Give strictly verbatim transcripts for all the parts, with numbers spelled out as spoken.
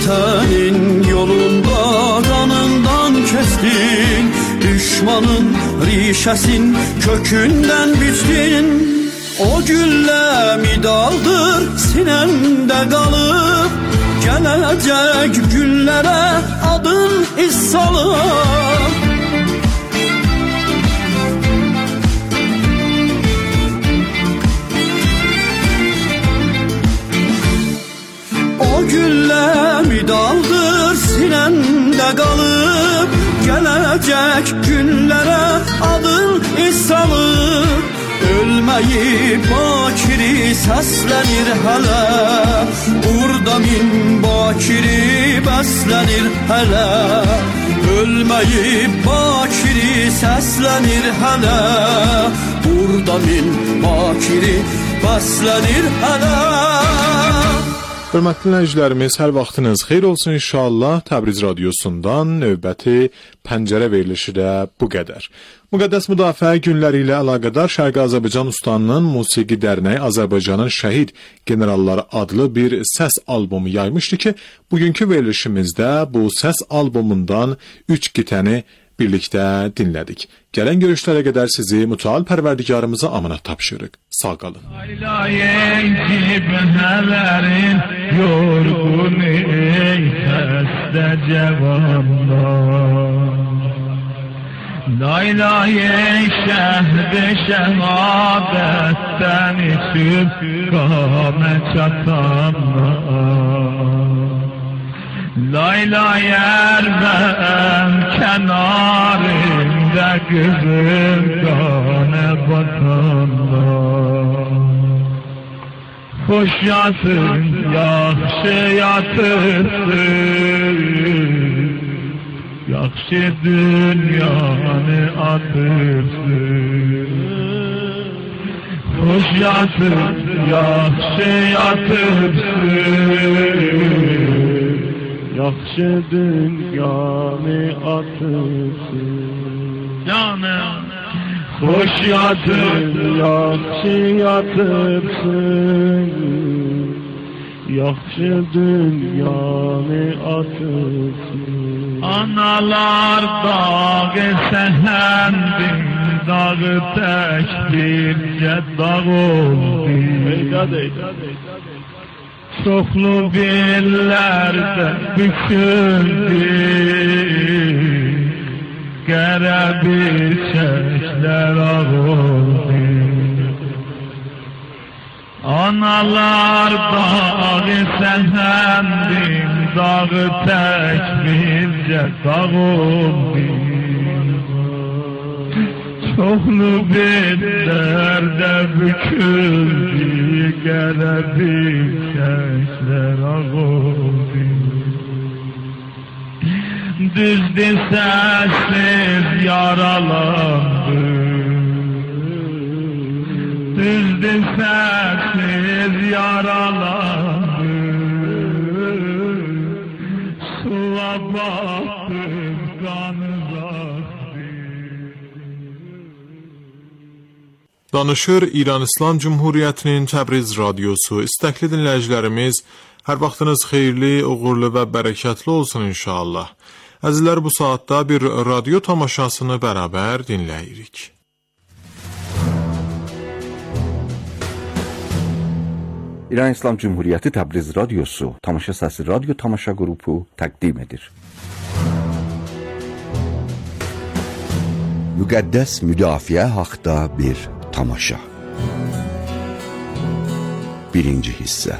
vətənin yolunda qanından kəsdin, düşmanın rişəsin kökündən biçdin. O güllə midaldır sinəndə qalıb, gələcək günlərə adın iz salıb. O güllə midaldır sinəndə qalıb, gələcək günlərə adın iz salıb. Ölməyib bakiri səslənir hələ, burada min bakiri bəslənir hələ. Ölməyib bakiri səslənir hələ, burada min bakiri bəslənir hələ. Hörmətli dinləyicilərimiz, hər vaxtınız xeyir olsun inşallah. Təbriz radiosundan növbəti pəncərə verilişi də bu qədər. Müqəddəs Müdafiə günləri ilə əlaqədar Şərqi Azərbaycan Ustanının Musiqi Dərnəyi Azərbaycanın Şəhid Generalları adlı bir səs albomu yaymışdı ki, bugünkü verilişimizdə bu səs albomundan üç qitəni birlikdə dinlədik. Gələn görüşlərə qədər sizi mütəal pərverdigarımıza amanat tapşırıq. Sağ qalın. Aylayın kibhələrin yorğun ey xəstə cavanlar. Laylayın şəhd-i şəhadətdən içib qamə çatanlar. Laylay ermem kenarında kızım kanı batanlar. Hoş yatın, yaxşı yatırsın, yaxşı dünyanı atırsın. Hoş yatın, yaxşı yatırsın, yaxşı dünyanı atırsın. Canım hoş yatır, yaxşı yatırsın, yaxşı dünyanı atırsın. Analar dağı səhəndin, dağı tək bircə dağ oldu. Çoxlu bellərdə büküldü, qərəbir çəklər ağ oldu. Analar dağı səhəndin, dağı tək bircə dağ oldu. Çoxlu bellərdə büküldü, qərəbir çəklər ağ oldu. Düzdür səssiz yaralandı, düzdür səssiz yaralandı. Suya baxdım qanı axdı. Danışır İran İslam Cumhuriyyətinin Təbriz radiosu. İstəkli dinləyicilərimiz, hər vaxtınız xeyirli, uğurlu və bərəkətli olsun inşallah. Əzizlər, bu saatda bir radio tamaşasını bərabər dinləyirik. İran İslam Cumhuriyyəti Təbriz radiosu Tamaşa Səsi radyo tamaşa qrupu təqdim edir. Müqəddəs müdafiə haqda bir tamaşa. Birinci hissə.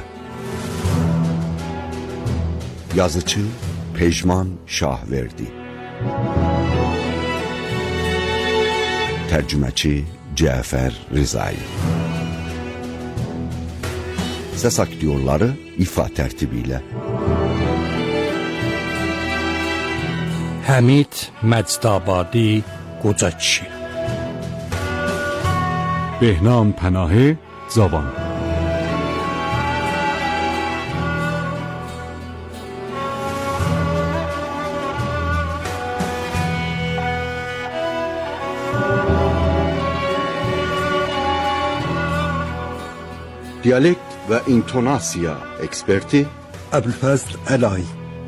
Yazıcı Pejman Şahverdi, tərcüməçi Cəfər Rizai. Səs aktyorları ifa tərtibi ilə Həmid Məcdabadi qoca kişi, Behnam Pənahi Zavan, Diyalekt və intonasiya eksperti Əbülfəzl Əlayi,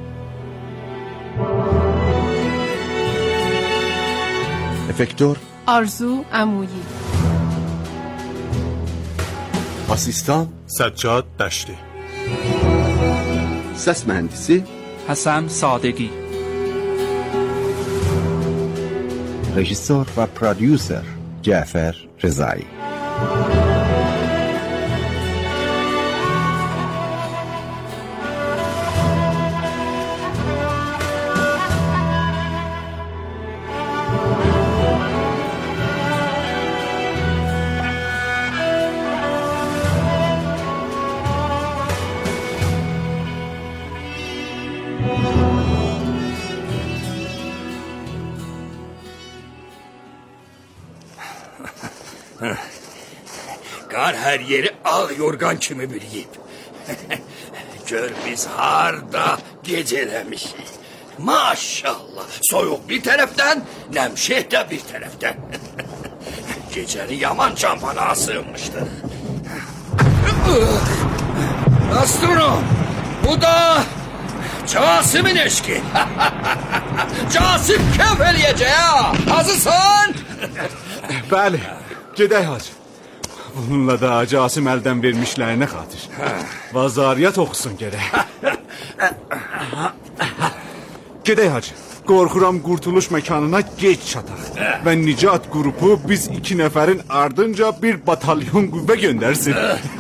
افکتور آرزو عمویی، آسیستان سجاد دشتی، ses mühendisi حسن صادقی، رژیسور و پرودیوسر جعفر رضایی. Qar hər yeri ağ yorgan kimi bürüyüb. Gör biz harda gecələmişik. Maşallah, soyuq bir tərəfdən, nəmşeh də bir tərəfdən. Gecəni yaman campana sığmışdı. Astronom, bu da Casim'in eşki. Casim kef eləyəcək ha. Hazırsan? Bəli, gedək hacı. Bununla da Casim əldən vermişlərinə xatir. Vazariyyət oxusun gərək. Gedək hacı. Qorxuram qurtuluş məkanına gec çataq. Və Nicat qrupu biz iki nəfərin ardınca bir batalyon qüvvə göndərsin.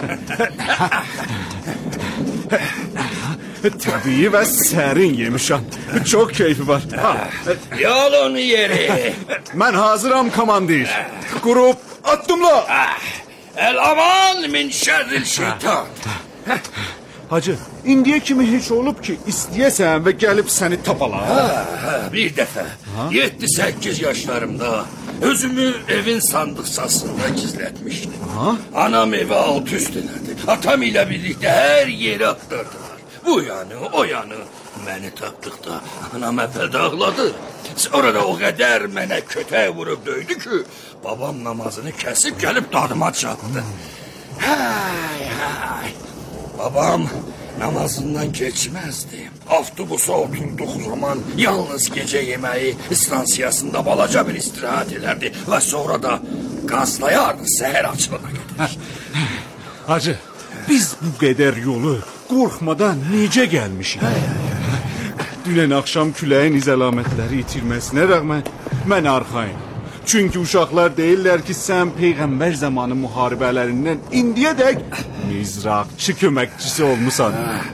Təbii və sərin yemişəm. Çox keyfi var. Yolun yeri. Mən hazıram komandir. Qrup addımla. El aman min şerril şeytan. Hacı, indiyə kimi heç olub ki, istəyəsən və gəlib səni tapala? Bir dəfə, yedi səkkiz yaşlarımda özümü evin sandıqçasında gizlətmişdim. Anam evi alt üst elədi. Atam ilə birlikdə hər yeri axtardılar. Bu yanı, o yanı. Məni tapdıqda anam əvvəldə ağladı. Sonra da o qədər mənə kötək vurub döydü ki, babam namazını kəsib gəlib dadıma çatdı. Hay hay. Babam namazından geçməzdi. Avtobusa oturduq zaman yalnız gecə yeməyi stansiyasında balaca bir istirahat edərdi və sonra da qazlayardı səhər açılana qədər. Hacı, biz bu qədər yolu qorxmadan necə gəlmişik? Dünən axşam küləyin izəlamətləri itirməsinə rəğmən mən arxayım. Çünki uşaqlar deyirlər ki, sən Peyğəmbər zamanı müharibələrindən indiyədək mizraqçı köməkçisi olmusan.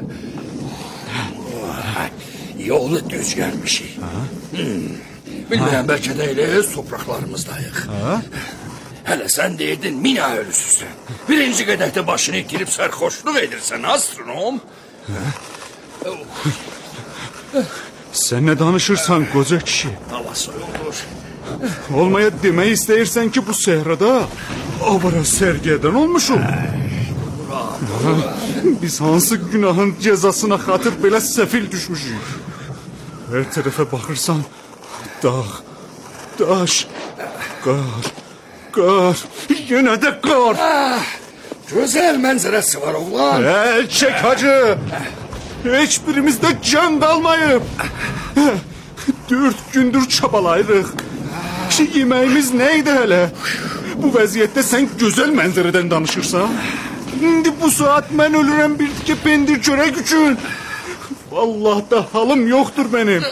Yolu düz gəlmişik. Hmm. Bilmirəm, bəlkə də elə öz topraklarımızdayıq. Hələ sən deyirdin, mina ölüsüsən. Birinci qədəhdə başını itirib sərxoşluq edirsən, astronom. Sən nə danışırsan, qoca kişi? Hava soyulur. Olmaya demək istəyirsən ki, bu səhrada avara sərgərdən olmuşum. Biz hansı günahın cəzasına xatır belə səfil düşmüşük? Hər tərəfə baxırsan, dağ, daş, qar, qar, yenə də qar. Gözəl mənzərəsi var, oğlan. Əl çək hacı. Heç birimizdə can qalmayıb. Dörd gündür çabalayırıq. Ki, yeməyimiz nə idi hələ? Bu vəziyyətdə sən gözəl mənzərədən danışırsan. İndi bu saat mən ölürəm bir tikə pendir çörək üçün. Vallahi da halım yoxdur mənim.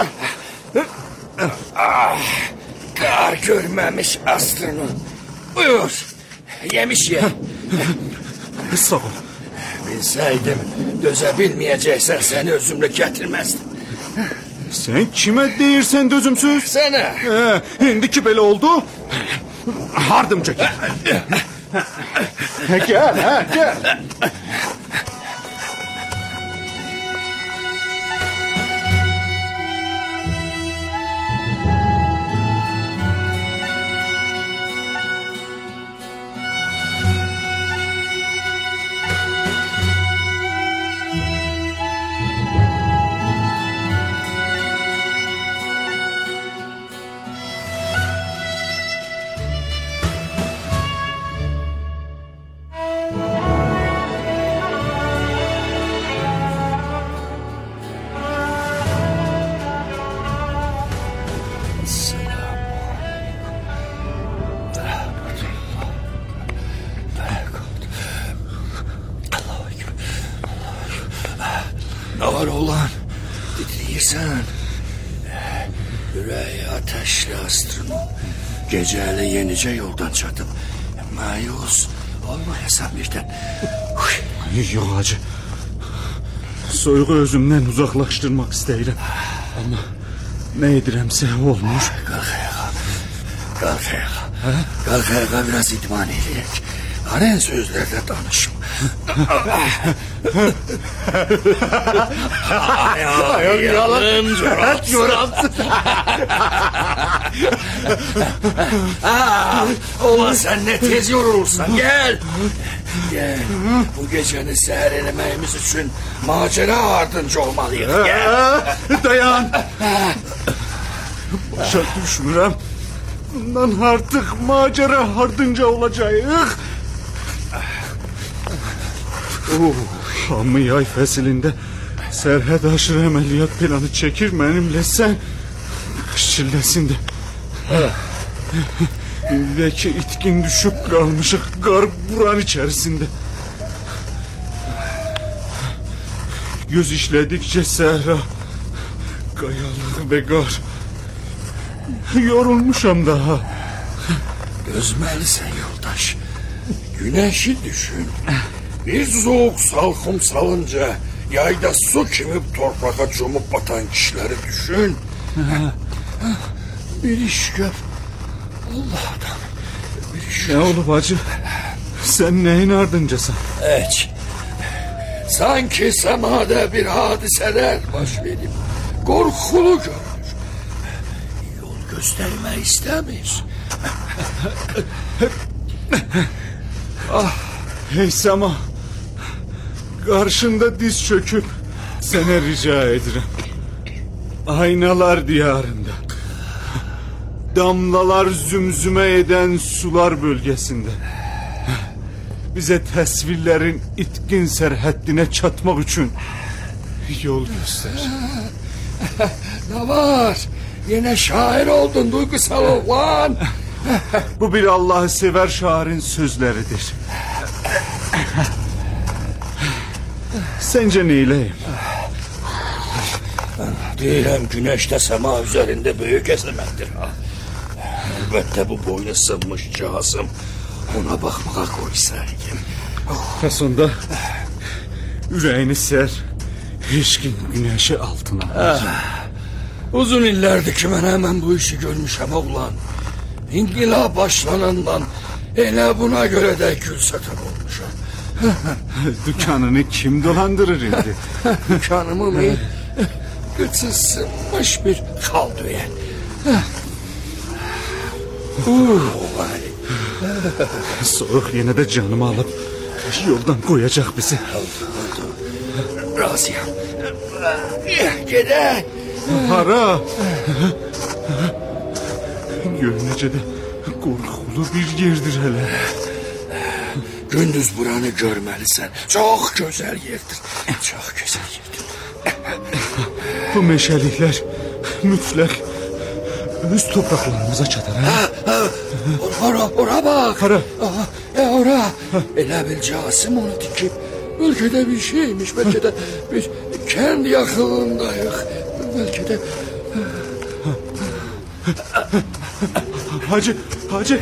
Ah, qar görməmiş astronom. Buyur, yemiş ye. Sağ ol. Bilsəydim, dözə bilməyəcəksən səni özümlə gətirməzdim. Sən kimə deyirsən dözümsüz? Sənə. Hə, indi ki belə oldu, hardım çəkir. Gəl, hə, gəl. Ne var oğlan? Titriyirsen. Yüreği ateşli astronom. Geceyle yenice yoldan çatıp mayus olmayasan birden. Yok hacı. Soyuğu özümden uzaklaştırmak istəyirəm. Ama ne edirəmsə olmuş. Kalk ayağa. Kalk ayağa. Kalk ayağa biraz idman edeyek. Aren sözlerle danışma. Ayağım yalın çorapsın. Ola sen ne tez yorulursan gel. Gel. Bu geceni seher elememiz için macera ardınca olmalıyız. Gel. Dayan. Başa düşmürəm. Bundan artık macera ardınca olacağıq. Oh, amma yay fəsilində sərhəd aşırı əməliyyat planı çəkir mənimlə sən. Qış çilləsində. İndəki itkin düşüb qalmışıq qar buran içərisində. Göz işlədikcə səhra, qayalıq və qar. Yorulmuşam daha. Gözmelisin yoldaş. Güneşi düşün. Bir soğuk salkım salınca yayda su kimi torpağa cumup batan kişileri düşün. Bir iş gör. Allah'tan bir iş Ne olub hacı? Sen neyin ardıncasan? Hiç. Sanki semada bir hadiseler baş verip korkulu görünür. Yol gösterme istemiş. Ah, hey Sema. Karşında diz çöküp sana rica ederim. Aynalar diyarında. Damlalar zümzüme eden sular bölgesinde. Bize təsvirlərin itkin sərhəddinə çatmaq üçün yol göster. Ne var? Yine şair oldun duygusal oğlan. Bu bir Allah'ı sever şairin sözleridir. Sence neyleyim? Diyelim güneşte sema üzerinde büyük esemektir ha. Elbette bu boynu sınmış cihazım. Ona bakmaya koysaydım. Kasında yüreğini ser. Hiç kim güneşi altına alacak. Uzun illerdir ki ben hemen bu işi görmüşem oğlan. İnkılap başlanandan hele buna göre de gül satan olmuşam. Dükkanını kim dolandırır indi? Dükkanımı mı? Gıtsız sınmış bir kaldıyen. Uh, vay. Soğuk yine de canımı alıp yoldan koyacak bizi. Razıyam. Gede. Hara. Görünece de korkulu bir yerdir hele. Gündüz buranı görmelisin. Çok güzel yerdir. Çok güzel yerdir. Bu meşalikler mütlak öz topraklarımıza çatar. Ha? Ha, ora, ora bak. Hara. Aha, e ora. Elə bil Casim onu dikip belki de bir şeymiş. Belki de biz kendi yakınındayız. Belki de... Hacı, hacı.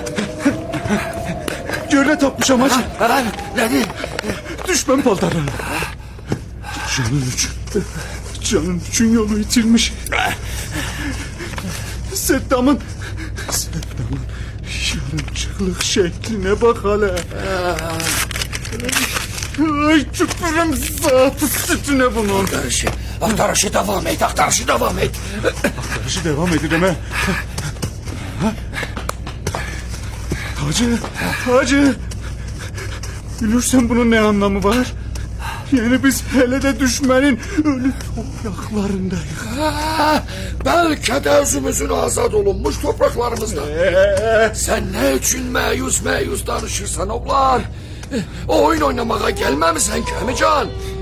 Göle tapmışam hacı. Ha, nedir? Düşman paltarları. Canın için. Canın için yolu itilmiş. Seddam'ın Seddam'ın yarımçıklık şekline bak hele. Ay tüpürüm zatı sütüne bunun. Aktarışı, aktarışı devam et, aktarışı devam et. Aktarışı devam edelim he. Hacı, hacı. Bilirsen bunun ne anlamı var? Yani biz hele de düşmenin ölü topraklarındayız. Ha, belki de özümüzün azad olunmuş topraklarımızda. Ee? Sen ne için meyus meyus danışırsan oğlan? O oyun oynamaya gelmemişsen ki Emican?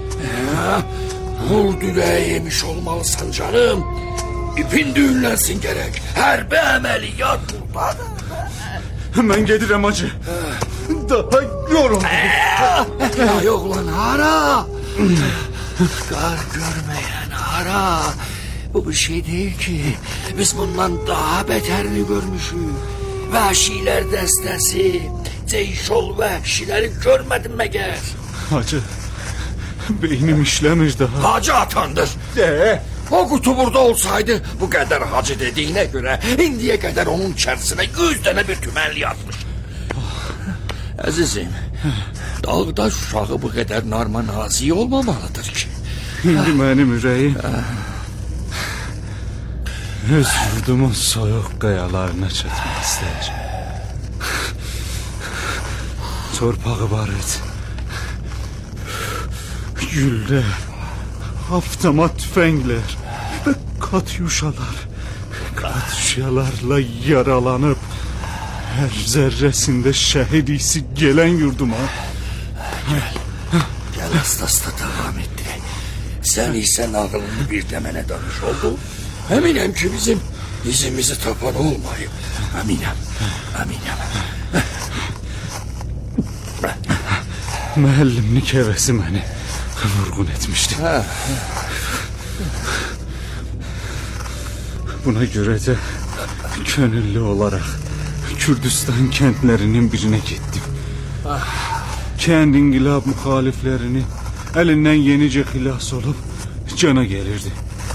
Vur düğeyi yemiş olmalısın canım. İpin düğünlensin gerek. Her bir ameliyat burada. Hemen gedirem hacı. Daha yoruldum. Ya yok lan hara. Kar görmeyen hara. Bu bir şey değil ki. Biz bundan daha beterini görmüşüz. Vəhşilər dəstəsi, Ceyşol vəhşiləri görmədin məgər? Hacı, beynim işləmir daha. Hacı atandır. De. O qutu burada olsaydı bu qədər hacı dediyinə görə indiyə qədər onun içərisinə yüz dənə bir tümənli atmış. Əzizim, dağda uşağı bu qədər narma nazik olmamalıdır ki. İndi mənim ürəyim öz yurdumun soyuq qayalarına çatmaq istəyir. Torpağı barıt, güllə, avtomat tüfənglər və katyuşalar, katyuşalarla yaralanıb hər zərrəsində şəhid isi gələn yurduma. Gəl, gəl asta-asta davam etdirək. Sən isə nağılını bir də mənə danış oldu. Əminəm ki bizim izimizi tapan olmayıb. Əminəm, əminəm. Müəllimlik həvəsi məni vurğun etmişdi. Hə. Buna görə də könüllü olaraq Kürdistan kəndlərinin birinə getdim. Kənd inqilab müxaliflərini əlindən yenicə xilas olub cana gəlirdi.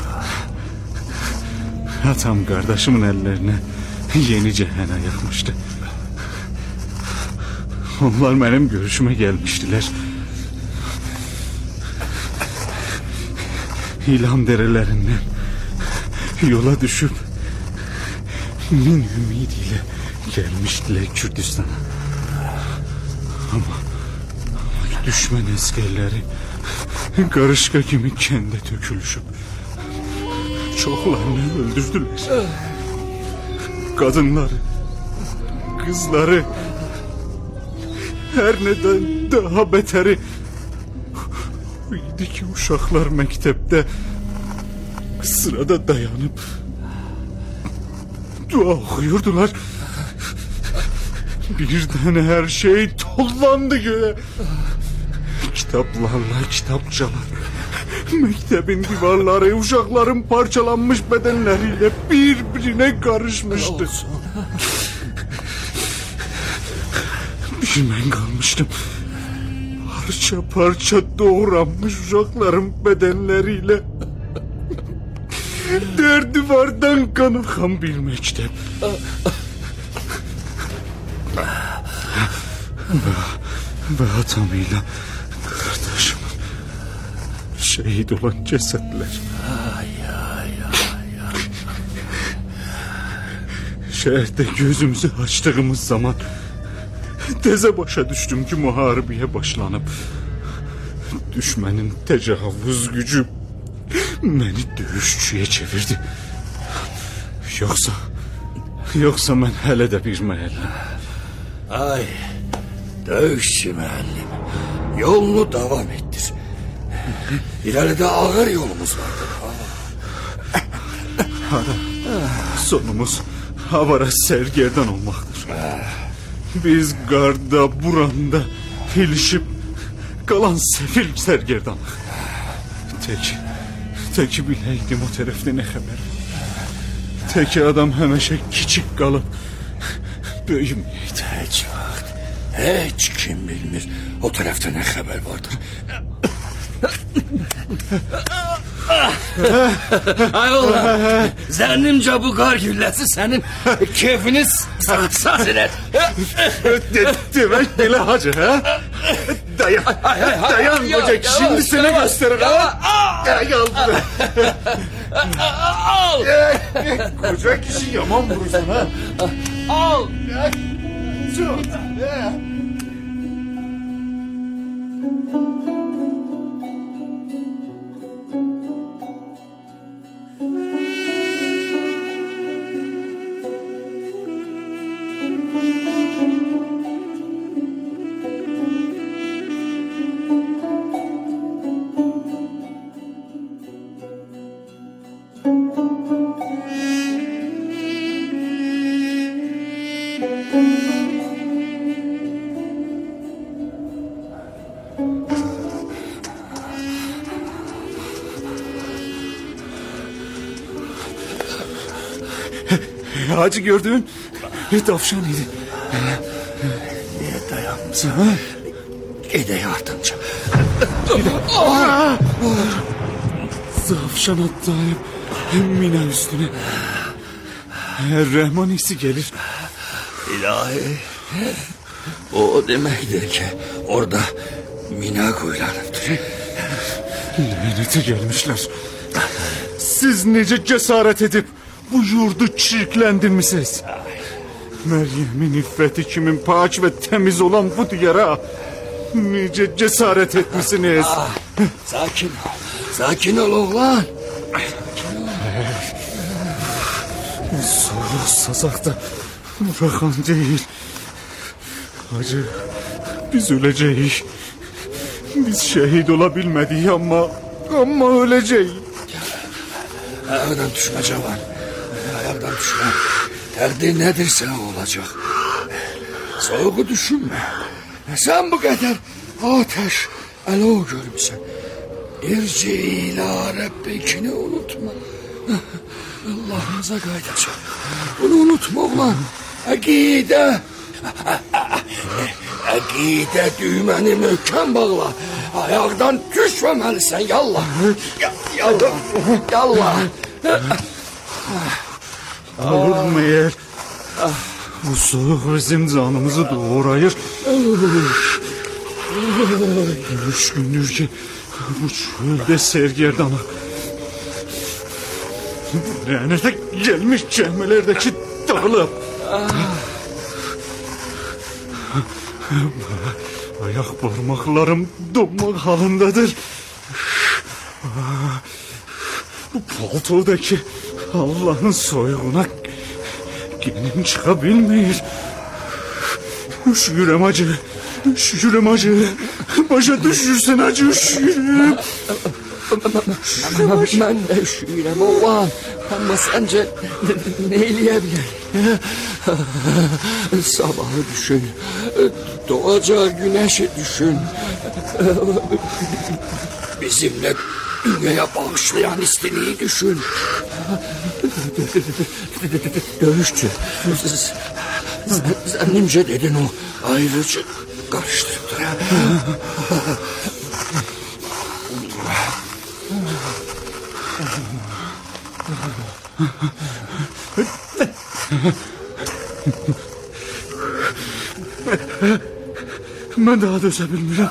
Atam qardaşımın əllərinə yenicə hənə yaxmışdı. Onlar mənim görüşümə gəlmişdilər. İlan dərələrindən yola düşüb min ümid ilə gəlmişdilər Kürdistana. Amma düşmən əsgərləri qarışqa kimi kəndə tökülüşüb çoxlarını öldürdülər. Qadınları, qızları, hər nədən daha beteri idi ki uşaqlar məktəbdə sırada dayanıb dua oxuyurdular. Birdən hər şey tollandı göğe. Kitaplarla kitapçalar, mektebin divarları uşaqların parçalanmış bedenleriyle birbirine karışmıştı. Bir mən kalmıştım. Parça parça doğranmış uşaqların bedenleriyle derdivardan kan akan bir mektep. Ve, ve atamıyla kardeşimin şehit olan cesetler. Ay ay ay ay. Şehirde gözümüzü açtığımız zaman teze başa düştüm ki muharebeye başlanıp düşmenin tecavüz gücü beni dövüşçüye çevirdi. Yoksa yoksa ben hele de bir müəllim. Ay, dövüşçü müəllim, yolunu devam ettir. İleride ağır yolumuz vardır. Hara, sonumuz havara sergerdan olmaktır. Biz garda, buranda ilişip kalan sefil sergerdanıq. Tek, tek biləydim o tərəfdə nə xəbər. Tek adam həmişə kiçik qalıb böyüməyəydi. Heç vaxt, heç kim bilmir o tərəfdə nə xəbər vardır. Ay oğlum, zənnimcə bu qar gülləsi sənin keyfini saz edər. Demək belə hacı, hə? Dayan, dayan qoca, şimdi sənə göstərir, ha? Dayan. Al! Qoca kişi yaman vurursun, ha? Al! Çok, he? Hacı gördün? Tavşan idi. Niye dayanmışsın? Gide yardımcı. Tavşan atlayıp Mina üstüne. Rahman hissi gelir. İlahi. O demektir ki orada Mina koylanıptır. Lanete gelmişler. Siz nece cesaret edip bu yurdu çirklendirmişsiniz? Meryem'in iffeti kimin pak ve temiz olan bu diyara nice cesaret etmişsiniz. Ah, sakin ol. Sakin ol oğlan. Soru sazakta bırakan değil. Hacı, biz öleceğiz. Biz şehit olabilmedik ama ama öleceğiz. Ayaktan düşme Cavan. Ayaktan düşme. Takdir nedirse olacak. Soğuğu düşünme. Sen bu kadar ateş alo görmüşsün. İrci ila Rabbikini unutma. Allah'ımıza kaydacak. Bunu unutma ulan. Akide. Akide düğmeni möhkəm bağla. Ayaktan düşmemelisin yallah. Yallah. Yallah. Olur mu eğer? Bu soğuk bizim canımızı doğrayır. Üç gündür ki bu çölde sergerdana. Lanete gelmiş cehmelerdeki dağılıp. Ayak parmaklarım donmak halındadır. Bu paltodaki Allah'ın soyuğuna gelim çıkabilmiyor. Üşüyorum acı. Üşüyorum acı. Başa düşürsen acı üşüyorum. Ben de üşüyorum oğlan. Ama sence ne eleyebilir? Sabahı düşün. Doğacağı güneşi düşün. Bizimle dünyaya bağışlayan istediği düşün. Dövüşçü. Sen, sen nimce dedin o ayrıcı karıştırıp dur. Ben daha dözebilmirəm.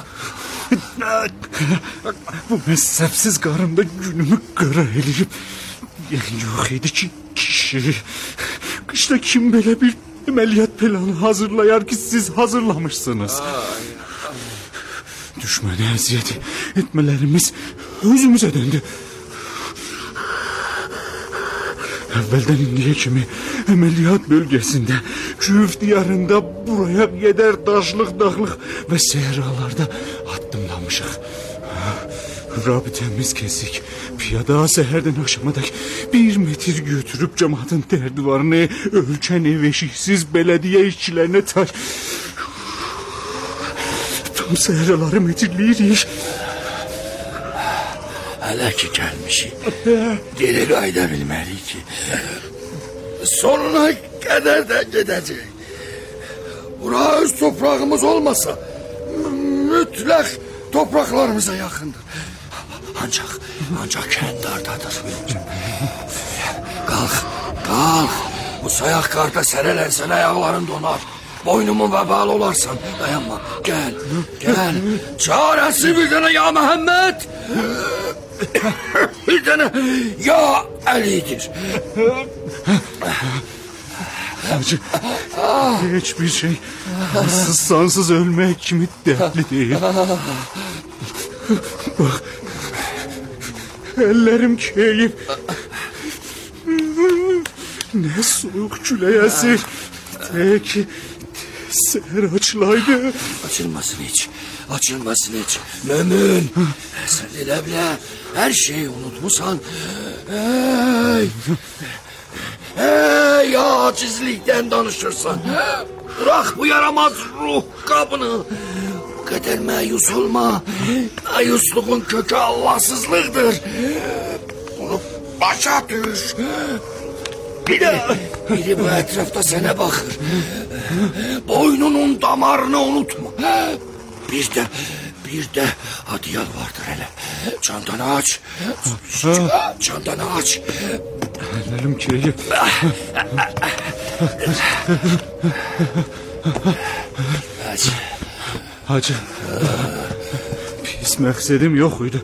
Bu mezhepsiz karımda günümü kara eleyip yok idi ki kişi. Kışta kim böyle bir ameliyat planı hazırlayar ki siz hazırlamışsınız. Düşmana eziyet etmelerimiz özümüze döndü. Evvelden indiye kimi ameliyat bölgesinde, Küf diyarında buraya gider daşlık dağlık ve sehralarda adımlamışık. Rabitemiz kesik. Piyada seherden akşamadek bir metre götürüp cemaatin derdivarını ölçen ev eşiksiz belediye işçilerine taş... Tam sehraları metirliyirik. Hele ki gelmişik. Geri kayda bilmeli ki. Sonuna kadar da gidecek. Bura öz toprağımız olmasa mütlak topraklarımıza yakındır. Ancak, ancak kendardadır. Kalk, kalk. Bu sayak karda serelersen ayakların donar. Boynumun vebal olarsan dayanma. Gel, gel. Çaresi bir tane ya Muhammed. Bir tane ya Ali'dir. Hacı, hiçbir şey ansız sansız ölmek kimi dertli değil. Bak, ellerim keyif. Ne soğuk küle esir. Peki, seher açılaydı. Açılmasın hiç, açılmasın hiç. Mümin, sen de bile her şeyi unutmuşsan. Hey, hey ya acizlikten danışırsan. Bırak bu yaramaz ruh kabını. Bu kadar meyus olma. Meyusluğun kökü Allahsızlıktır. Bunu başa düş. Biri, biri bu etrafta sana bakır. Boynunun damarını unutma. Bir de, bir de hadi yalvardır hele. Çantanı aç. Çantanı aç. Ellerim kireyip. Aç. Hacı. Pis məqsədim yox idi.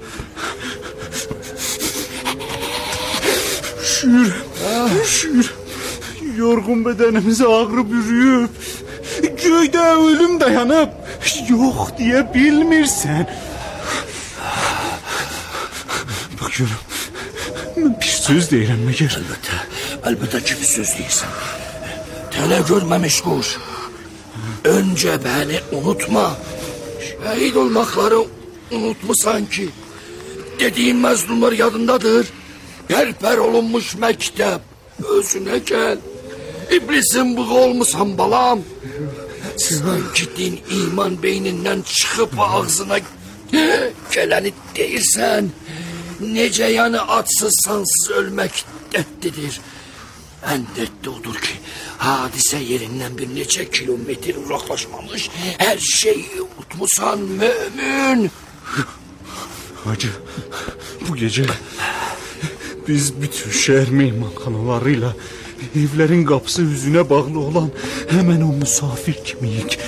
Şür, şür. Yorğun bədənimizi ağrı bürüyüb. Göydə ölüm dayanıb. Yox deyə bilmirsən. Bak görüm. Mən bir söz deyirəm məgər. Əlbəttə, əlbəttə ki bir söz deyirsən. Tələ görməmiş quş. Önce beni unutma. Şehit olmakları unutmusan ki. Dediğin mazlumlar yadındadır. Perper olunmuş mektep. Özüne gel. İblisin bığı olmusan balam. Sanki din iman beyninden çıkıp ağzına geleni değilsen. Nece yani atsız sansız ölmek dertlidir. En dertli odur ki hadise yerinden bir neçe kilometre uzaklaşmamış. Her şeyi unutmusan mümin. Hacı, bu gece biz bütün şehir meymanxanalarıyla evlerin kapısı yüzüne bağlı olan hemen o misafir kimiyik.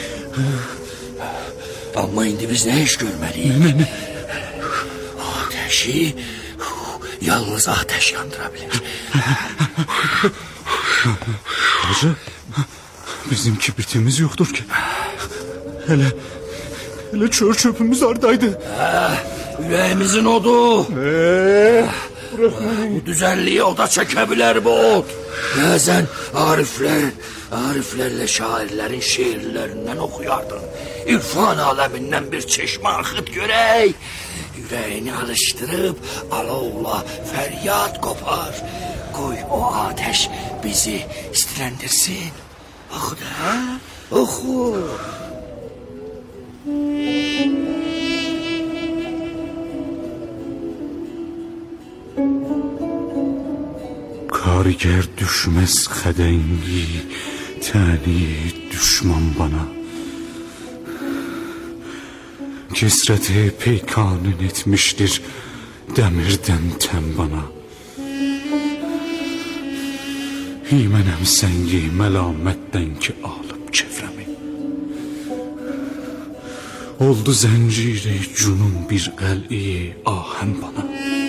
Ama indi biz ne iş görmeliyiz? Ne ne? Ateşi yalnız ateş yandırabilir. Hacı, bizim kibritimiz yoktur ki. Hele, hele çöl çöpümüz hardaydı. Ha, yüreğimizin odu. Eee, Bu düzenliği oda çekebilir bu ot. Bazen arifler, ariflerle şairlerin şiirlerinden okuyardın. İrfan aleminden bir çeşme akıt görey. Yüreğini alıştırıp alovla feryat kopar. Koy o ateş bizi istilendirsin. Oku da, oku. Kariger düşmez kadengi, teni düşman bana. Kesreti peykanın etmiştir demirden ten bana. Himenem sengi melametten ki alıp çevremi. Oldu zenciri cunun bir el'i ahem bana.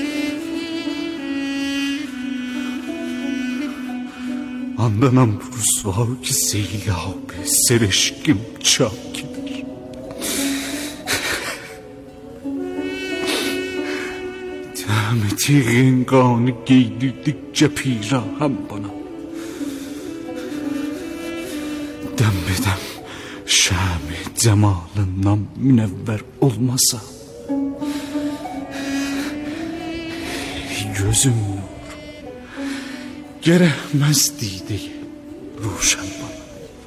Andanam rusva ki seylâb-ı sereşkim çakidir. Tehmeti renganı giydirdikçe pirahem bana. Dem bedem şami cemalından münevver olmasa. Gözüm nur. Gerehmez dideyi ruşen bana.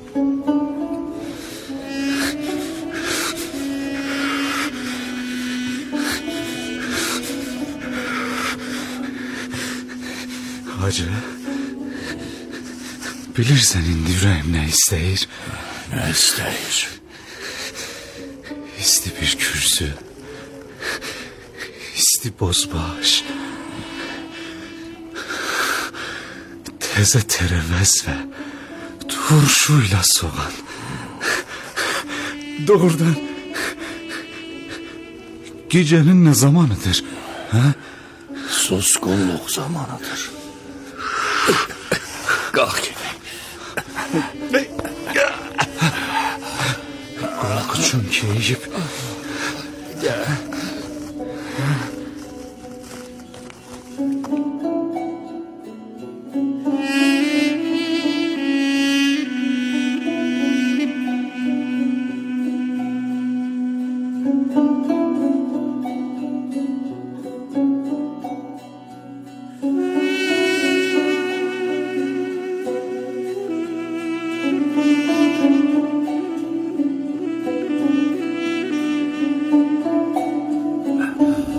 Hacı, bilirsen indi yüreğim ne isteyir? Ne isteyir? İsti bir kürsü, isti bozbaş, teze terevez ve turşuyla soğan. Doğrudan gecenin ne zamanıdır? Ha? Suskunluk zamanıdır. Kalk gibi. Korkuçun keyip.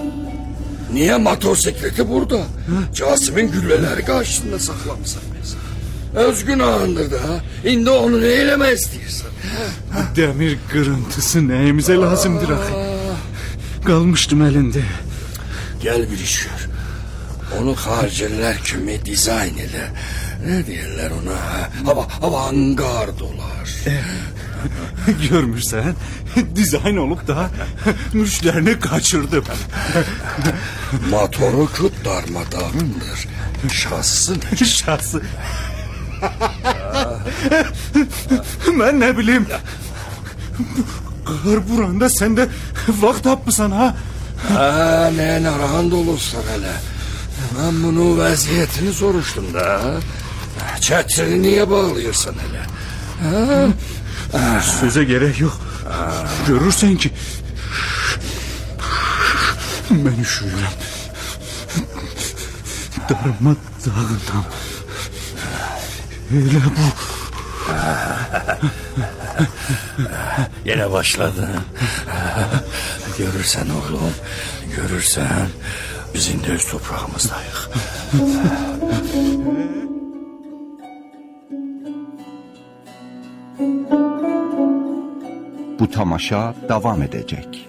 Niye motosiklet burada? Casim'in gülleleri karşısında saklamışsın biz. öz günahındır da. İndi onu ne eləmək istəyirsən? Demir qırıntısı nəyimizə lazımdır axı? Qalmışdım əlində. Gel bir iş gör. Onu harcırlar kimi dizayn elə. Ne deyirlər ona? Hava, avantgard olar. Görmürsən, dizayn olup da müşterini kaçırdım. Motoru küt darmadağındır. Şahsı ne? Şahsı. Ben ne bileyim. Kar buranda sen de vaxt tapmısan ha? Ha, ne narahat olursan hele. Ben bunu vaziyetini soruştum da. Çetrini niye bağlıyorsan hele? Ha? Söze gerek yok. Görürsen ki ben üşüyorum. Darmadağınam. Öyle bu. Yine başladın. Görürsen oğlum, görürsen biz indi öz toprağımızdayıq. Bu tamaşa devam edecek.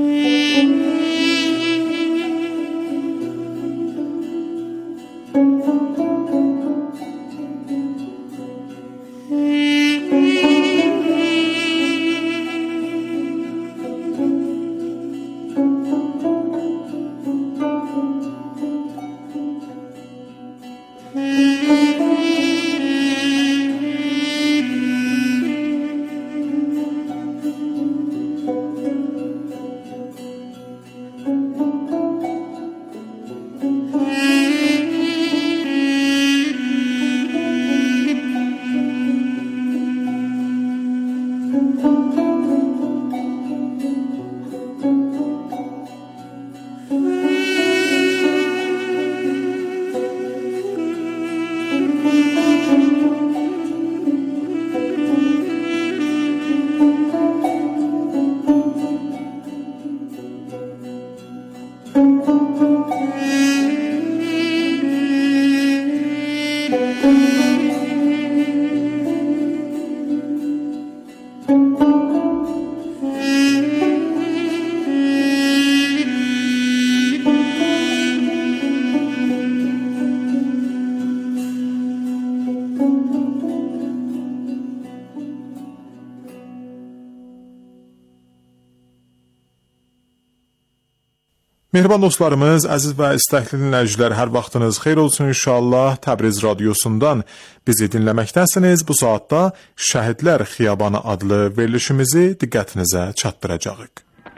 Mehriban dostlarımız, əziz və istəkli dinləyicilər, hər vaxtınız xeyir olsun inşallah. Təbriz radiosundan bizi dinləməkdəsiniz. Bu saatda Şəhidlər Xiyabanı adlı verilişimizi diqqətinizə çatdıracağıq.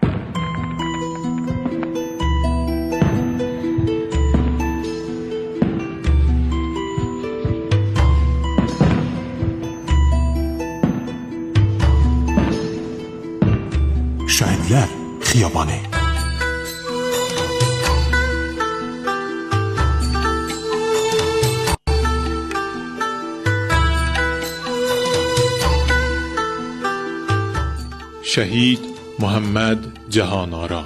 Şəhidlər Xiyabanı. Şehit Muhammed Cahanara.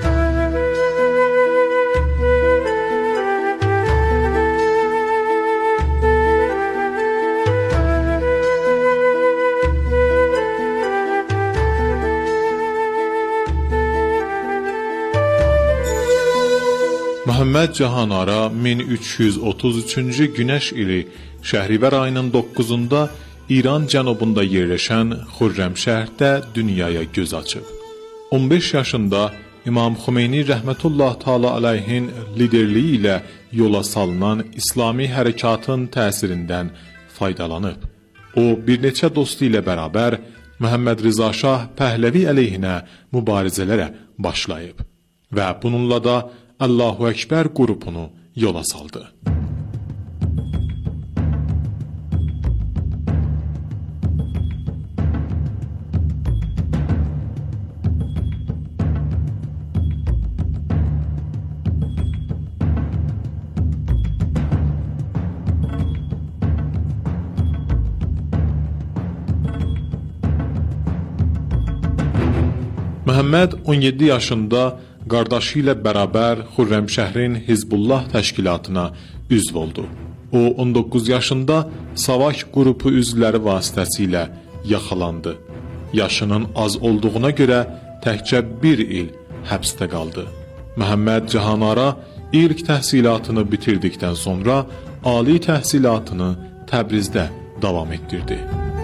Muhammed Cahanara min üç yüz otuz üçüncü Güneş ili Şəhrivər ayının doqquzunda İran cənubunda yerləşən Xürrəmşəhərdə dünyaya göz açıb. on beş yaşında İmam Xümeyni rəhmətullah təala aleyhin liderliyi ilə yola salınan İslami hərəkatın təsirindən faydalanıb. O, bir neçə dostu ilə bərabər Məhəmməd Rıza Şah Pəhləvi əleyhinə mübarizələrə başlayıb və bununla da Allahu Ekber qrupunu yola saldı. Məhəmməd on yeddi yaşında qardaşı ilə bərabər Xürrəmşəhrin Hizbullah təşkilatına üzv oldu. O on doqquz yaşında Savak qrupu üzvləri vasitəsilə yaxalandı. Yaşının az olduğuna görə təkcə bir il həbsdə qaldı. Məhəmməd Cahanara ilk təhsilatını bitirdikdən sonra ali təhsilatını Təbrizdə davam etdirdi.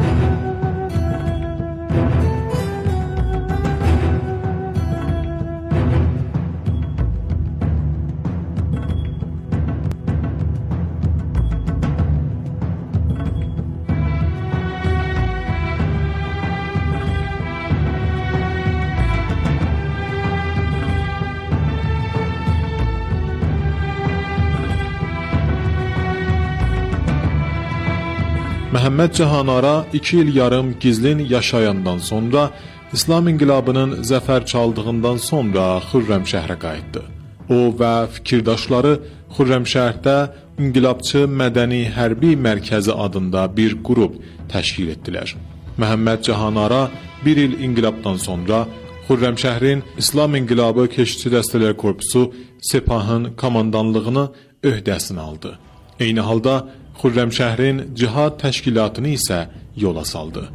Məhəmməd Cahanara iki il yarım gizlin yaşayandan sonra İslam inqilabının zəfər çaldığından sonra Xürrəmşəhrə qayıtdı. O və fikirdaşları Xürrəmşəhərdə İnqilabçı Mədəni Hərbi Mərkəzi adında bir qrup təşkil etdilər. Məhəmməd Cahanara bir il inqilabdan sonra Xürrəmşəhrin İslam İnqilabı Keşikçi Dəstələr Korpusu Sepahın komandanlığını öhdəsinə aldı. Eyni halda Xürrəmşəhrin cihad təşkilatını isə yola saldı.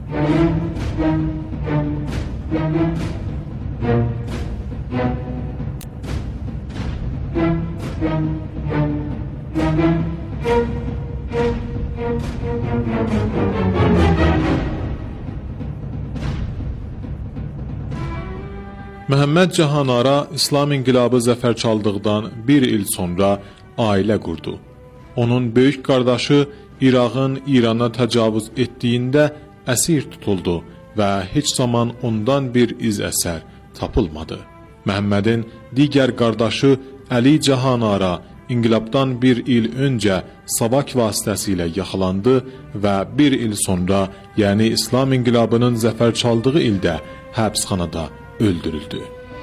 Məhəmməd Cahanara İslam İnqilabı zəfər çaldıqdan bir il sonra ailə qurdu. Onun böyük qardaşı İraqın İrana təcavüz etdiyində əsir tutuldu və heç zaman ondan bir iz əsər tapılmadı. Məhəmmədin digər qardaşı Əli Cahanara İnqilabdan bir il öncə Savak vasitəsilə yaxalandı və bir il sonra, yəni İslam İnqilabının zəfər çaldığı ildə həbsxanada öldürüldü.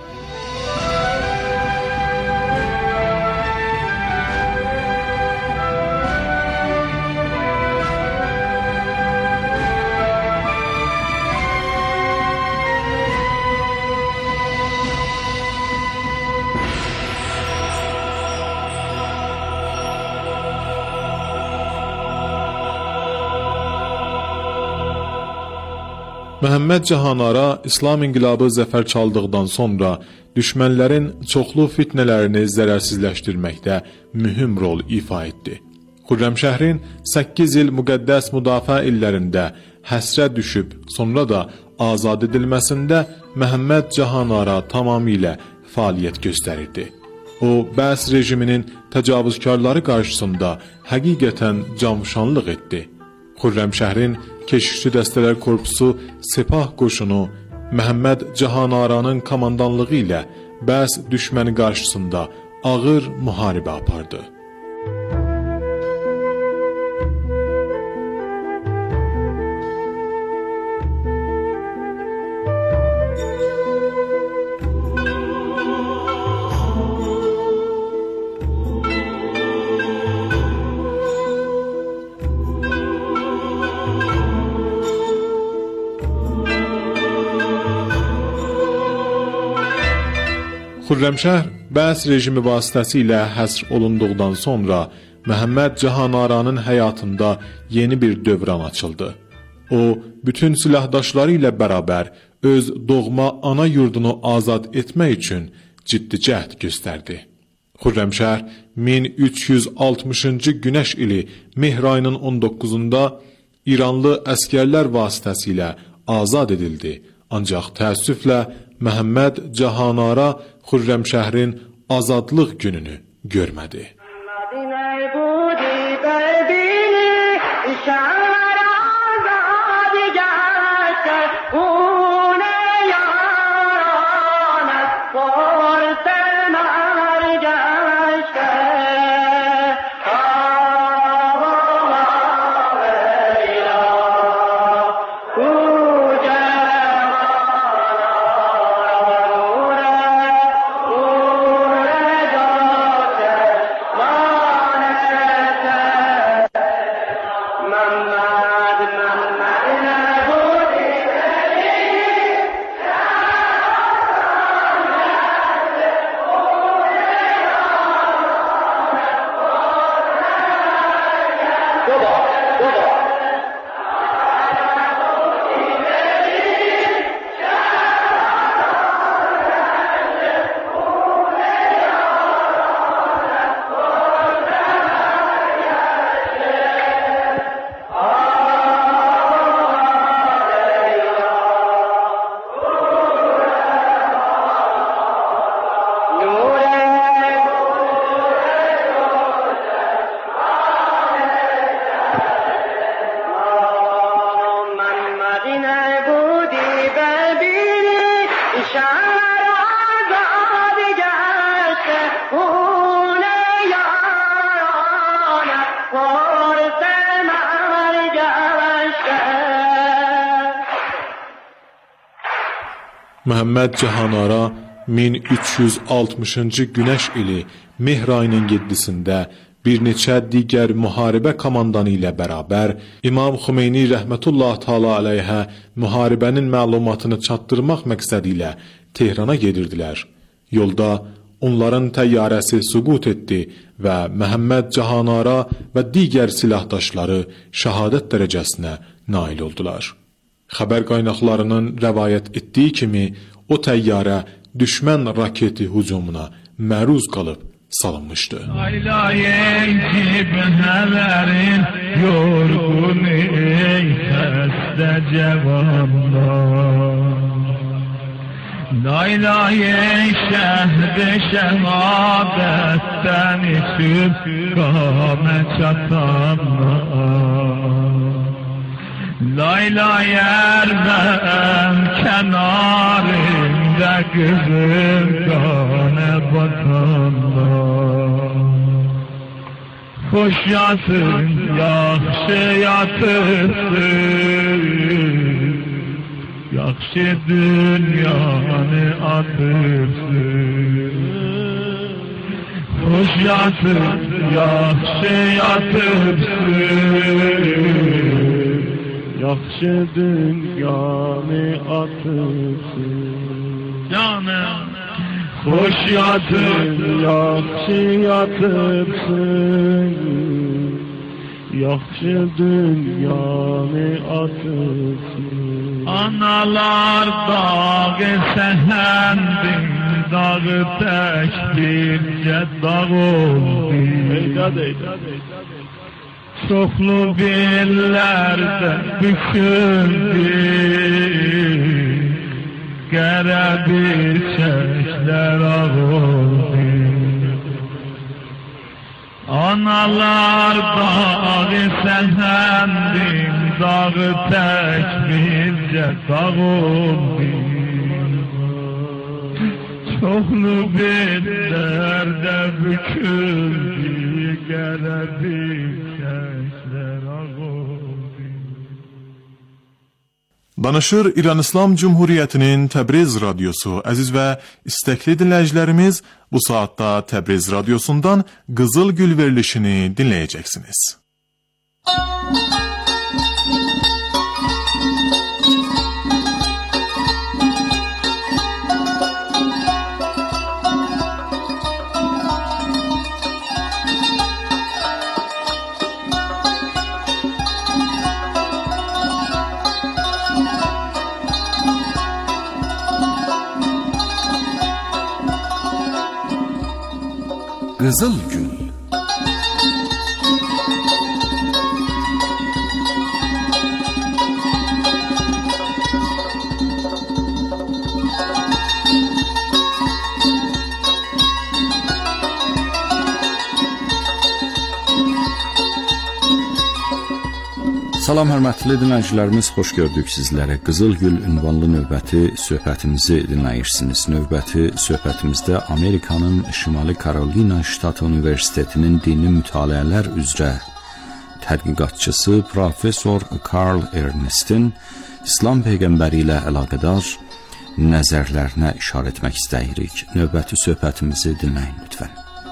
Məhəmməd Cahanara İslam İnqilabı zəfər çaldıqdan sonra düşmənlərin çoxlu fitnələrini zərərsizləşdirməkdə mühüm rol ifa etdi. Xürrəmşəhrin səkkiz il müqəddəs müdafiə illərində həsrə düşüb, sonra da azad edilməsində Məhəmməd Cahanara tamamilə fəaliyyət göstərirdi. O, bəs rejiminin təcavüzkarları qarşısında həqiqətən canfşanlıq etdi. Xürrəmşəhrin Keşikçi Dəstələr Korpusu Sepah qoşunu Məhəmməd Cahanaranın komandanlığı ilə bəs düşməni qarşısında ağır müharibə apardı. Xürrəmşəhr bəs rejimi vasitəsilə həsr olunduqdan sonra Məhəmməd Cahanaranın həyatında yeni bir dövran açıldı. O, bütün silahdaşları ilə bərabər öz doğma ana yurdunu azad etmək üçün ciddi cəhd göstərdi. Xürrəmşəhr min üç yüz altmışıncı günəş ili mehr ayının on doqquzunda İranlı əskərlər vasitəsilə azad edildi. Ancaq təəssüflə Məhəmməd Cahanara Xürrəmşəhrin azadlıq gününü görmədi. Mama Məhəmməd Cahanara min üç yüz altmışıncı günəş ili Mehr ayının yeddisində bir neçə digər müharibə komandanı ilə bərabər İmam Xümeyni rəhmətullah təala əleyhə müharibənin məlumatını çatdırmaq məqsədi ilə Tehrana gedirdilər. Yolda onların təyyarəsi süqut etdi və Məhəmməd Cahanara və digər silahdaşları şəhadət dərəcəsinə nail oldular. Xəbər qaynaqlarının rəvayət etdiyi kimi o təyyarə düşmən raketi hücumuna məruz qalıb salınmışdı. Aylayın cibhələrin yorğun ey xəstə cavanlar. Laylayın şəhd-i şəhadətdən içib qamə çatanlar. Laylay Ermən kənarında qızım qanə batanlar. Xoş yatın, yaxşı yatırsın, yaxşı dünyanı atırsın. Xoş yatın, yaxşı yatırsın, yaxşı dünyanı atırsın. Canım, xoş yatın, yaxşı yatırsın, yaxşı dünyanı atırsın. Analar dağı səhəndin, dağı tək bircə dağ oldu. Eyləd, eyləd, eyləd. Çoxlu bellərdə büküldü, qərəbi çəklər ağoldu. Analar dağı səhəndin, dağı tək bircə dağ oldu. Çoxlu bellərdə büküldü, qərəbi Danışır İran İslam Cumhuriyyətinin Təbriz radiosu. Əziz və istəkli dinləyicilərimiz, bu saatda Təbriz radiosundan Qızıl Gül verilişini dinləyəcəksiniz. Qızıl Gül. Salam hörmətli dinləyicilərimiz, xoş gördük sizlərə. Qızıl Gül ünvanlı növbəti söhbətimizi dinləyirsiniz. Növbəti söhbətimizdə Amerikanın Şimali Karolina Ştat Universitetinin dini mütaliələr üzrə tədqiqatçısı professor Carl Ernest'in İslam peyğəmbəri ilə əlaqədar nəzərlərinə işarə etmək istəyirik. Növbəti söhbətimizi dinləyin lütfən.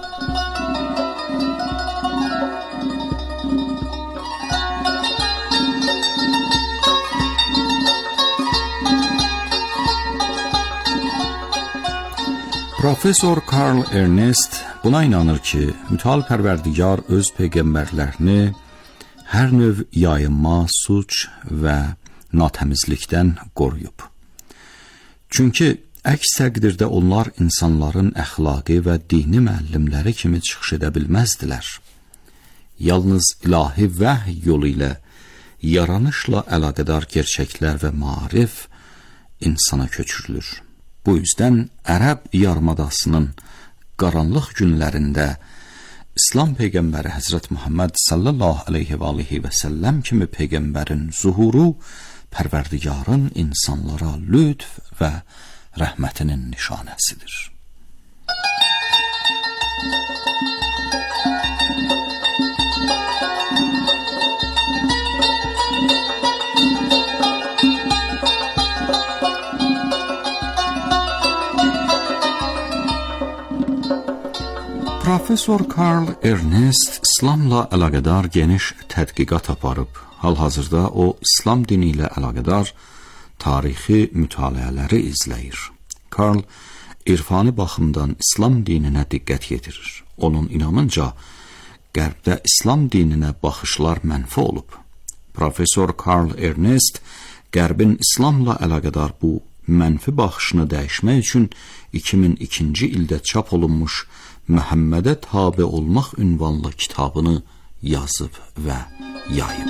Professor Carl Ernest buna inanır ki, mütəal pərverdigar öz peyğəmbərlərini hər növ yayınma, suç və natəmizlikdən qoruyub. Çünki əks təqdirdə onlar insanların əxlaqi və dini müəllimləri kimi çıxış edə bilməzdilər. Yalnız ilahi vəhy yolu ilə yaranışla əlaqədar gerçəklər və maarif insana köçürülür. Bu yüzden Ərəb yarımadasının qaranlıq günlərində İslam peyğəmbəri Həzrət Muhammed sallallahu aleyhi və aleyhi və səlləm kimi peyğəmbərin zuhuru pərverdigarın insanlara lütf və rəhmətinin nişanəsidir. Profesor Karl Ernest İslamla əlaqədar geniş tədqiqat aparıb. Hal-hazırda o, İslam dini ilə əlaqədar tarixi mütaliələri izləyir. Karl, irfani baxımdan İslam dininə diqqət yetirir. Onun inanınca, Qərbdə İslam dininə baxışlar mənfi olub. Profesor Karl Ernest, Qərbin İslamla əlaqədar bu mənfi baxışını dəyişmək üçün iki min ikinci ildə çap olunmuş Məhəmmədə tabe olmaq ünvanlı kitabını yazıb və yayıb.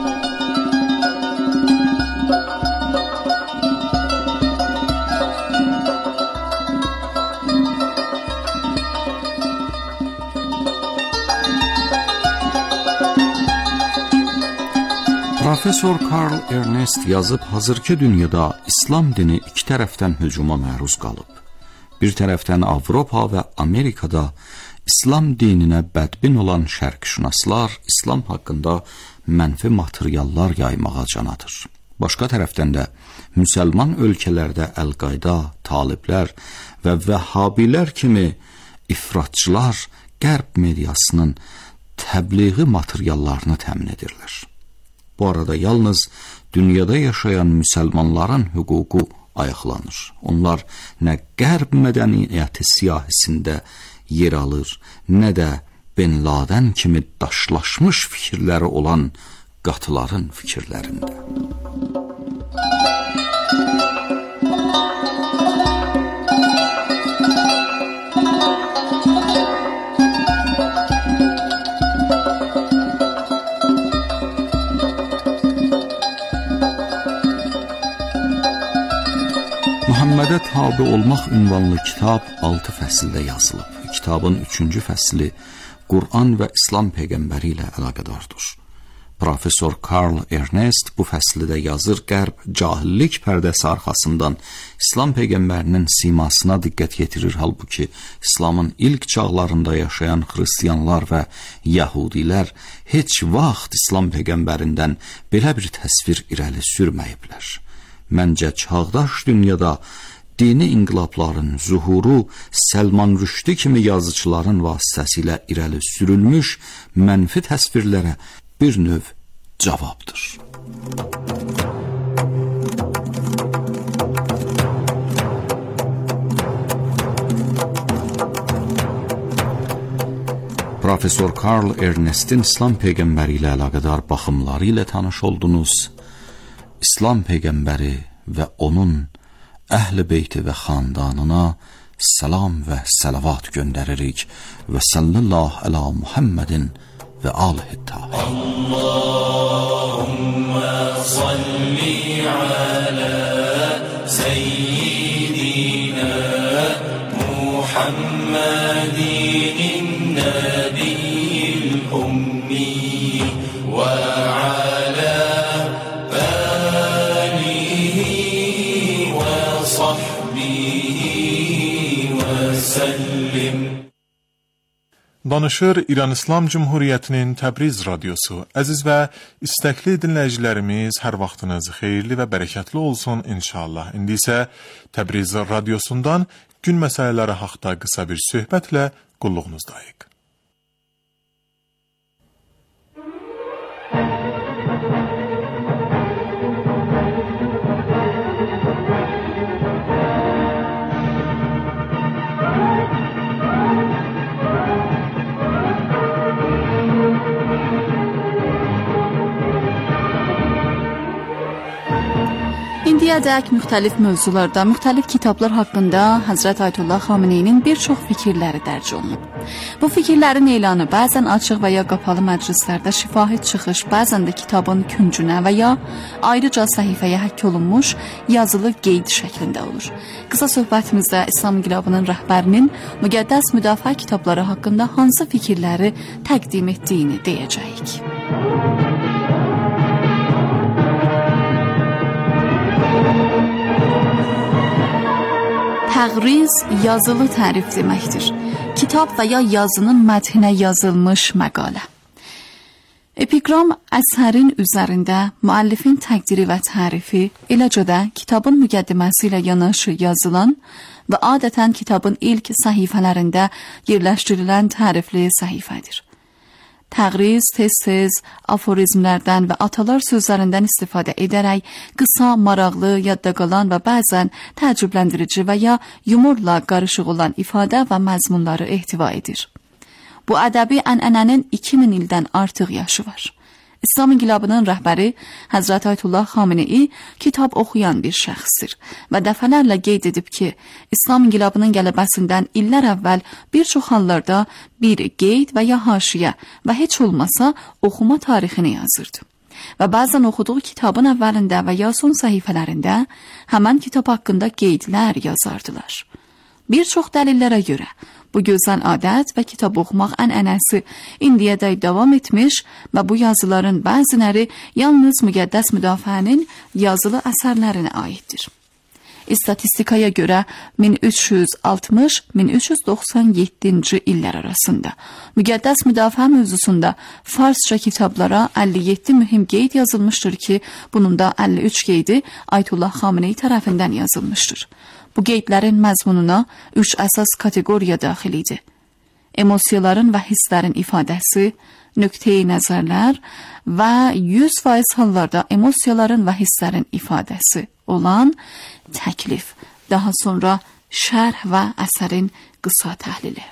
Profesor Karl Ernest yazıb, hazırki dünyada İslam dini iki tərəfdən hücuma məruz qalıb. Bir tərəfdən Avropa və Amerikada İslam dininə bədbin olan şərqşünaslar İslam haqqında mənfi materiallar yaymağa can atır. Başqa tərəfdən də müsəlman ölkələrdə Əl-Qayda, Taliblər və Vəhhabilər kimi ifratçılar Qərb mediasının təbliği materiallarını təmin edirlər. Bu arada yalnız dünyada yaşayan müsəlmanların hüququ ayaqlanır. Onlar nə Qərb mədəniyyəti siyahisində yer alır, nə də Bin Laden kimi daşlaşmış fikirləri olan qatıların fikirlərində. Məhəmmədə tabe olmaq ünvanlı kitab altı fəsildə yazılıb. Kitabın üçüncü fəsli Qur'an və İslam Peyğəmbəri ilə əlaqədardır. Profesor Karl Ernest bu fəslidə yazır, Qərb cahillik pərdəsi arxasından İslam Peyğəmbərinin simasına diqqət yetirir, halbuki İslamın ilk çağlarında yaşayan xristianlar və yəhudilər heç vaxt İslam Peyğəmbərindən belə bir təsvir irəli sürməyiblər. Məncə, çağdaş dünyada dini inqilabların zuhuru Səlman Rüşdi kimi yazıçıların vasitəsilə irəli sürülmüş mənfi təsvirlərə bir növ cavabdır. Profesor Karl Ernest'in İslam Peyğəmbəri ilə əlaqədar baxımları ilə tanış oldunuz. İslam Peyğəmbəri və onun əhl-i beyti və xandanına salam və salavat göndəririk və sallallahu əla Muhammedin və alihi tahir. Allahümme salli ala seyyidina Muhammedin nebiyyil ummi və Danışır İran İslam Cumhuriyyətinin Təbriz radiosu. Əziz və istəkli dinləyicilərimiz, hər vaxtınız xeyirli və bərəkətli olsun inşallah. İndi isə Təbriz radiosundan gün məsələləri haqqında qısa bir söhbətlə qulluğunuzdayıq. İndiyədək müxtəlif mövzularda, müxtəlif kitablar haqqında Həzrət Ayətullah Xameneyinin bir çox fikirləri dərc olunub. Bu fikirlərin elanı bəzən açıq və ya qapalı məclislərdə şifahi çıxış, bəzən də kitabın küncünə və ya ayrıca səhifəyə həkk olunmuş yazılı qeyd şəklində olur. Qısa söhbətimizdə İslam İnqilabının rəhbərinin müqəddəs müdafiə kitabları haqqında hansı fikirləri təqdim etdiyini deyəcəyik. Təğriz yazılı tərif deməkdir. Kitab və ya yazının məthinə yazılmış məqalə. Epiqram əsərin üzərində müəllifin təqdiri və tərifi, eləcə də kitabın müqəddiməsi ilə yanaşı yazılan və adətən kitabın ilk səhifələrində yerləşdirilən tərifli səhifədir. Təqriz, tez-tez, aforizmlərdən və atalar sözlərindən istifadə edərək qısa, maraqlı, yadda qalan və bəzən təəccübləndirici və ya yumorla qarışıq olan ifadə və məzmunları ehtiva edir. Bu ədəbi ənənənin iki min ildən artıq yaşı var. İslam İnqilabının rəhbəri Həzrət Ayətullah Xamenei kitab oxuyan bir şəxsdir və dəfələrlə qeyd edib ki, İslam İnqilabının qələbəsindən illər əvvəl bir çox hallarda bir qeyd və ya haşiyə və heç olmasa oxuma tarixini yazırdı. Və bəzən oxuduğu kitabın əvvəlində və ya son səhifələrində həmən kitab haqqında qeydlər yazardılar. Bir çox dəlillərə görə bu gözəl adət və kitab oxumaq ənənəsi indiyədək davam etmiş və bu yazıların bəziləri yalnız müqəddəs müdafiənin yazılı əsərlərinə aiddir. İstatistikaya görə min üç yüz altmış - min üç yüz doxsan yeddinci illər arasında müqəddəs müdafiə mövzusunda farsça kitablara əlli yeddi mühüm qeyd yazılmışdır ki, bunun da əlli üç qeydi Ayətullah Xamenei tərəfindən yazılmışdır. Bu qeydlərin məzmununa üç əsas kateqoriya daxil idi. Emosiyaların və hisslərin ifadəsi, nöqteyi nəzərlər və yüz faiz hallarda emosiyaların və hisslərin ifadəsi olan təklif, daha sonra şərh və əsərin qısa təhlili.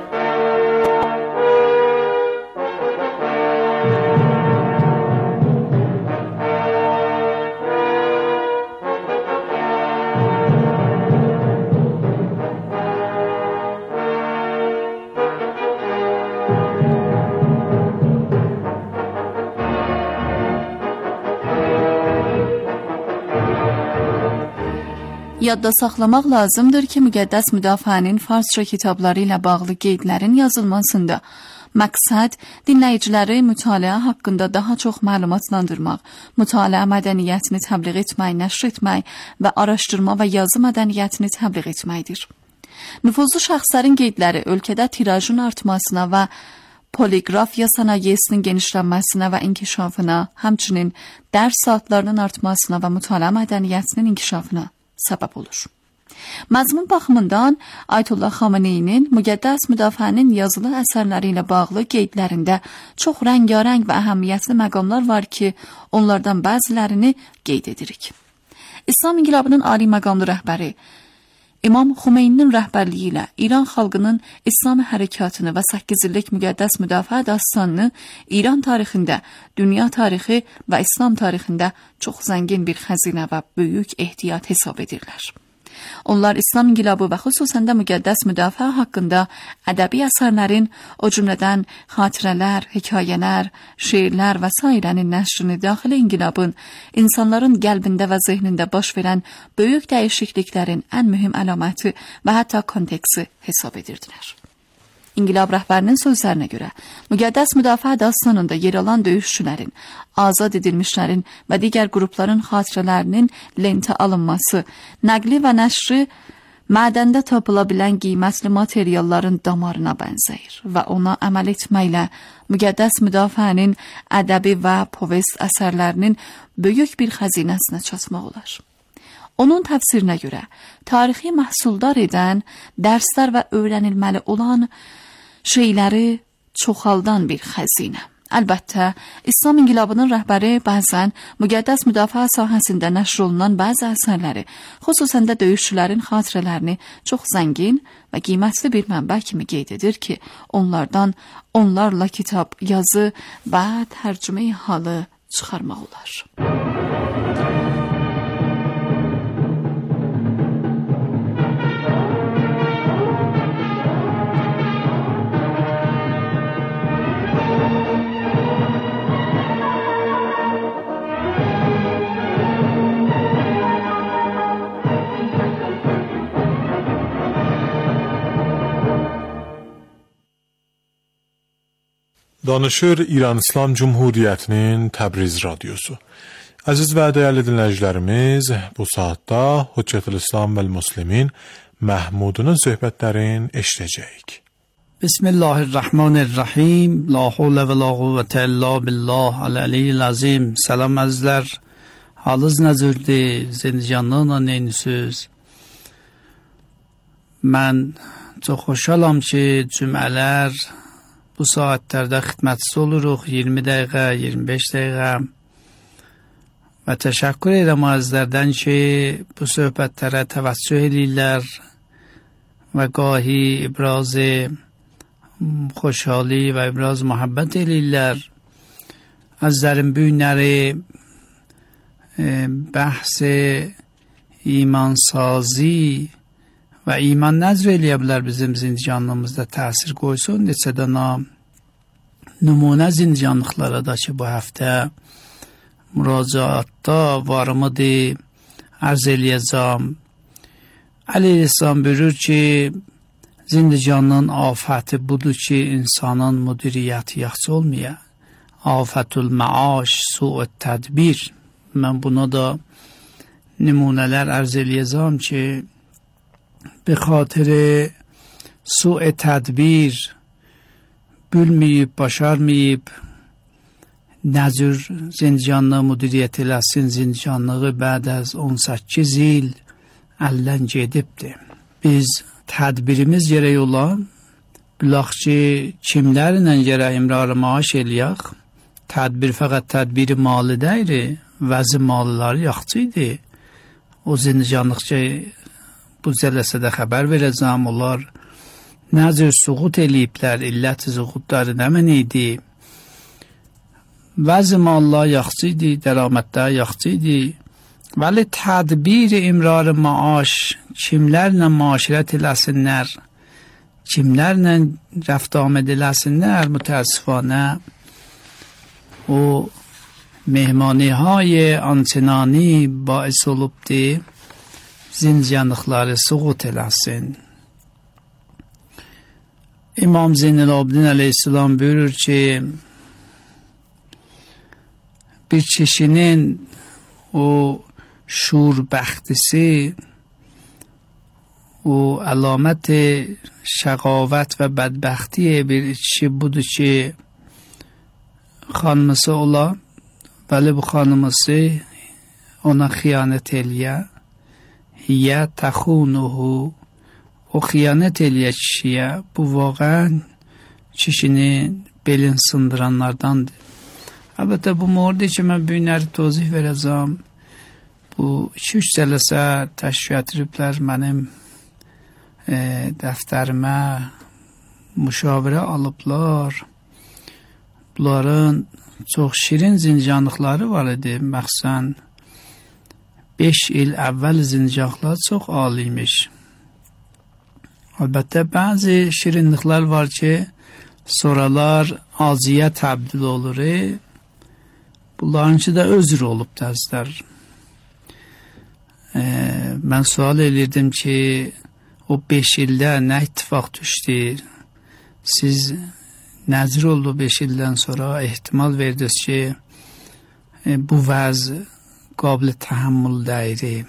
Yadda saxlamaq lazımdır ki, müqəddəs müdafiənin farsça kitabları ilə bağlı qeydlərin yazılmasında məqsəd dinləyiciləri mütaliə haqqında daha çox məlumatlandırmaq, mütaliə mədəniyyətini təbliğ etmək, nəşr etmək və araşdırma və yazı mədəniyyətini təbliğ etməkdir. Nüfuzlu şəxslərin qeydləri ölkədə tirajın artmasına və poliqrafiya sənayesinin genişlənməsinə və inkişafına, həmçinin dərs saatlarının artmasına və mütaliə mədəniyyətinin inkişafına səbəb olur. Məzmun baxımından Ayətullah Xameneinin müqəddəs müdafiənin yazılı əsərləri ilə bağlı qeydlərində çox rəngarəng və əhəmiyyətli məqamlar var ki, onlardan bəzilərini qeyd edirik. İslam İnqilabının ali məqamlı rəhbəri İmam Xumeyninin rəhbərliyi ilə İran xalqının İslam hərəkatını və səkkiz illik müqəddəs müdafiə dastanını İran tarixində, dünya tarixi və İslam tarixində çox zəngin bir xəzinə və böyük ehtiyat hesab edirlər. Onlar İslam İnqilabı və xüsusən də müqəddəs müdafiə haqqında ədəbi əsərlərin, o cümlədən xatirələr, hekayələr, şeirlər və sairənin nəşrini daxili inqilabın insanların qəlbində və zehnində baş verən böyük dəyişikliklərin ən mühüm əlaməti və hətta konteksi hesab edirdilər. İnqilab rəhbərinin sözlərinə görə, müqəddəs müdafiə dastanında yer alan döyüşçülərin, azad edilmişlərin və digər qrupların xatirələrinin lentə alınması, nəqli və nəşri mədəndə tapıla bilən qiymətli materialların damarına bənzəyir və ona əməl etməklə müqəddəs müdafiənin ədəbi və povest əsərlərinin böyük bir xəzinəsinə çatmaq olar. Onun təfsirinə görə, tarixi məhsuldar edən, dərslər və öyrənilməli olan şeyləri çoxaldan bir xəzinə. Əlbəttə, İslam İnqilabının rəhbəri bəzən müqəddəs müdafiə sahəsində nəşr olunan bəzi əsərləri, xüsusən də döyüşçülərin xatirələrini çox zəngin və qiymətli bir mənbə kimi qeyd edir ki, onlardan onlarla kitab, yazı və tərcümeyi halı çıxarmaq olar. Danışır İran İslam Cumhuriyyətinin Təbriz radiosu. Əziz və dəyərli dinləyicilərimiz, bu saatda Hüccətül İslam vəl Müslimin Məhmudunun söhbətlərini eşidəcəyik. Bismillahirrahmanirrahim. La havle ve la quvvete illa billah al-aliyyil azim. Salam əzizlər. Halınız necədir? Zincanlıqla neynisiniz? Mən çox xoşalam ki, cümlələr bu saatlərdə xidmətçisi oluruq, iyirmi dəqiqə, iyirmi beş dəqiqə. Və təşəkkür edirəm azizlərdən ki, bu söhbətlərə təvəccüh edirlər və gahi ibraz xoşhali və ibraz məhəbbət edirlər. Azizlərin bu günləri bəhs imansazı və iman nəzr eləyə bilər bizim zindicanlığımızda təsir qoysun. Neçə dənə nümunə zindicanlıqlara da ki, bu həftə müracaatda varımıdır, ərz eləyəcəm. Əleyhisselam buyurur ki, zindicanlığın afəti budur ki, insanın müdiriyyəti yaxşı olmaya. Afətül məaş, su'u tədbir. Mən buna da nümunələr ərz eləyəcəm ki, به خاطر سوء تدبیر bölməyib, başarmayıb, nəcür zindicanlığı müdiriyyət eləsin, zindicanlığı bəd az on səkkiz il əldən gedibdir. Biz tədbirimiz gərək olan, bilaq ki, kimlərlə gərək imrar maaş eləyək, tədbir fəqət tədbiri malı deyir, vəzi malıları yaxçıydı. O zindicanlıq ki, bu zələsədə xəbər verəcəm, onlar nəzir suğut eləyiblər, illət-i zuğutları nəmən idi. Vəzi mallar yaxçı idi, dəramətlər yaxçı idi. Vəli tədbir imrar maaş, kimlərlə maaşirət eləsinlər, kimlərlə rəftamət eləsinlər, mütəəssifanə o mehmani های آنچنانی باعث olubdi zindicanlıqları suğut eləsin. İmam Zeynəlabidin əleyhissalam buyurur ki, bir kişinin o şurbəxtisi, o əlamət şəqavət və bədbəxti bir kişi budur ki, xanımısı ola, vəli bu xanımısı ona xiyanət eləyə, hiyə təxunuhu, o xiyanət eləyə kişiyə, bu vaqən kişinin belin sındıranlardandır. Əlbəttə, bu mordi ki, mən büyünləri tozih verəcəm, bu iki üç cələsə təşkil ediriblər mənim e, dəftərimə müşavirə alıblar. Bunların çox şirin zindicanlıqları var idi. Məxsən beş il əvvəl zindicanlıqlar çox alıymış. Əlbəttə, bəzi şirinliklər var ki, sonralar acıya təbdil olur. Bunlarınki də özür olub dəzlər. E, mən sual edirdim ki, o beş ildə nə ittifaq düşdü? Siz nəzir oldu beş ildən sonra ehtimal verdiniz ki, e, bu vəz qabil təhəmmül deyir.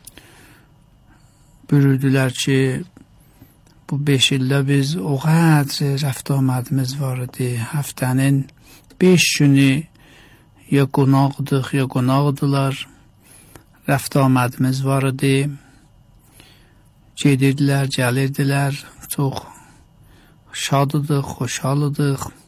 Buyurdular ki, bu beş ildə biz o qədər rəft amədimiz var idi. Həftənin beş günü ya qonaqdıq, ya qonaqdılar. Rəft amədimiz var idi. Gedirdilər, gəlirdilər. Çox şadıdıq, xoşhalıdıq.